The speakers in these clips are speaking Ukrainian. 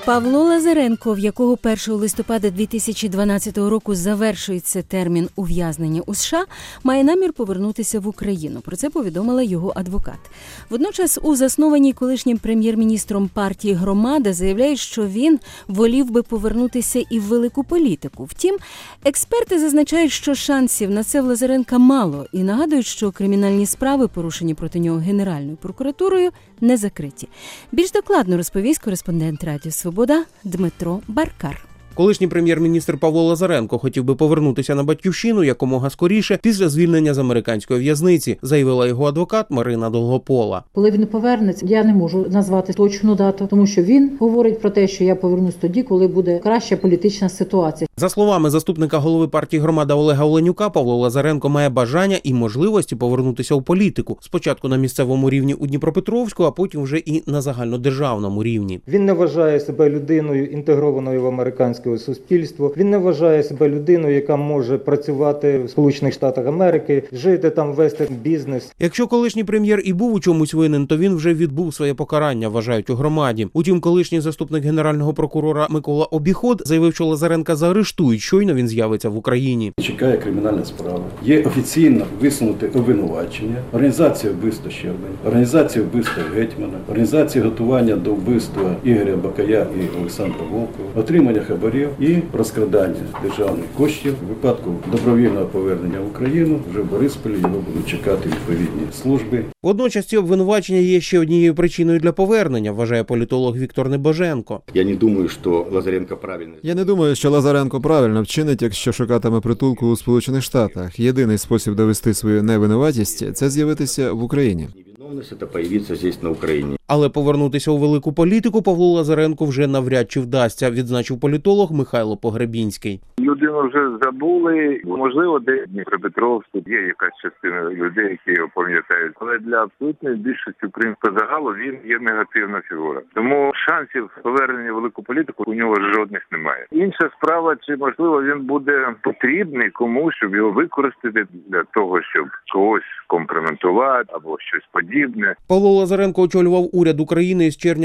Павло Лазаренко, в якого 1 листопада 2012 року завершується термін ув'язнення у США, має намір повернутися в Україну. Про це повідомила його адвокат. Водночас у заснованій колишнім прем'єр-міністром партії «Громада» заявляють, що він волів би повернутися і в велику політику. Втім, експерти зазначають, що шансів на це в Лазаренка мало і нагадують, що кримінальні справи, порушені проти нього Генеральною прокуратурою, не закриті. Більш докладно розповість кореспондент Радіо Свобода Дмитро Баркар. Колишній прем'єр-міністр Павло Лазаренко хотів би повернутися на батьківщину якомога скоріше після звільнення з американської в'язниці, заявила його адвокат Марина Долгопола. Коли він повернеться, я не можу назвати точну дату, тому що він говорить про те, що я повернусь тоді, коли буде краща політична ситуація. За словами заступника голови партії «Громада» Олега Оленюка, Павло Лазаренко має бажання і можливості повернутися у політику. Спочатку на місцевому рівні у Дніпропетровську, а потім вже і на загальнодержавному рівні. Він не вважає себе людиною, інтегрованою в американське суспільство. Він не вважає себе людиною, яка може працювати в Сполучених Штатах Америки, жити там, вести бізнес. Якщо колишній прем'єр і був у чомусь винен, то він вже відбув своє покарання, вважають у «Громаді». Утім, колишній заступник генерального прокурора Микола Обіход заявив, що Лазаренка заарештують, щойно він з'явиться в Україні. Чекає кримінальна справа. Є офіційно висунуте обвинувачення, організація вбивства Щербини, організація вбивства Гетьмана, організація готування до вбивства Ігоря Бакая і Олександра Волкова, отримання хабарів і розкрадання державних коштів. У випадку добровільного повернення в Україну вже в Борисполі його будуть чекати відповідні служби. Водночас ці обвинувачення є ще однією причиною для повернення, вважає політолог Віктор Небоженко. Я не думаю, що Лазаренко правильно. Я не думаю, що Лазаренко правильно вчинить, якщо шукатиме притулку у Сполучених Штатах. Єдиний спосіб довести свою невинуватість – це з'явитися в Україні. Це появитися здесь, на Україні. Але повернутися у велику політику Павлу Лазаренку вже навряд чи вдасться, відзначив політолог Михайло Погребінський. Людину вже забули, можливо, де в Дніпропетровську є якась частина людей, які його пам'ятають. Але для абсолютної більшості українського загалу він є негативна фігура. Тому шансів повернення в велику політику у нього жодних немає. Інша справа, чи можливо він буде потрібний комусь, щоб його використати для того, щоб когось компрометувати або щось подібне. Павло Лазаренко очолював уряд України з червня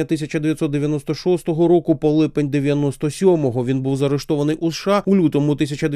1996 року по липень 97-го. Він був заарештований у США у лютому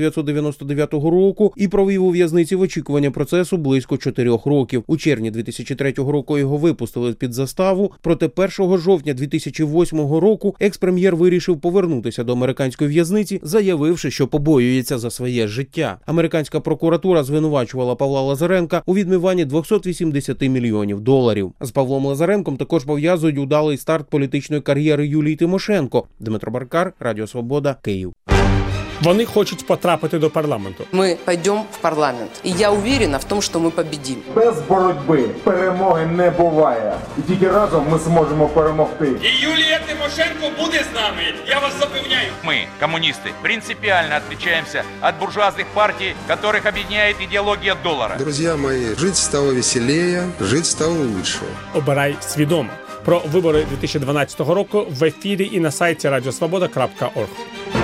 1999 року і провів у в'язниці в очікування процесу близько 4 років. У червні 2003 року його випустили під заставу, проте 1 жовтня 2008 року екс-прем'єр вирішив повернутися до американської в'язниці, заявивши, що побоюється за своє життя. Американська прокуратура звинувачувала Павла Лазаренка у відмиванні $280 мільйонів. З Павлом Лазаренком також пов'язують удалий старт політичної кар'єри Юлії Тимошенко. Дмитро Баркар, Радіо Свобода, Київ. Вони хочуть потрапити до парламенту. Ми підемо в парламент. І я впевнена в тому, що ми победимо. Без боротьби перемоги не буває. І тільки разом ми зможемо перемогти. І Юлія Тимошенко буде з нами, я вас запевняю. Мы, коммунисты, принципиально отличаемся от буржуазных партий, которых объединяет идеология доллара. Друзья мои, жить стало веселее, жить стало лучше. Обирай свідомо. Про вибори 2012 року в ефірі і на сайті radiosvoboda.org.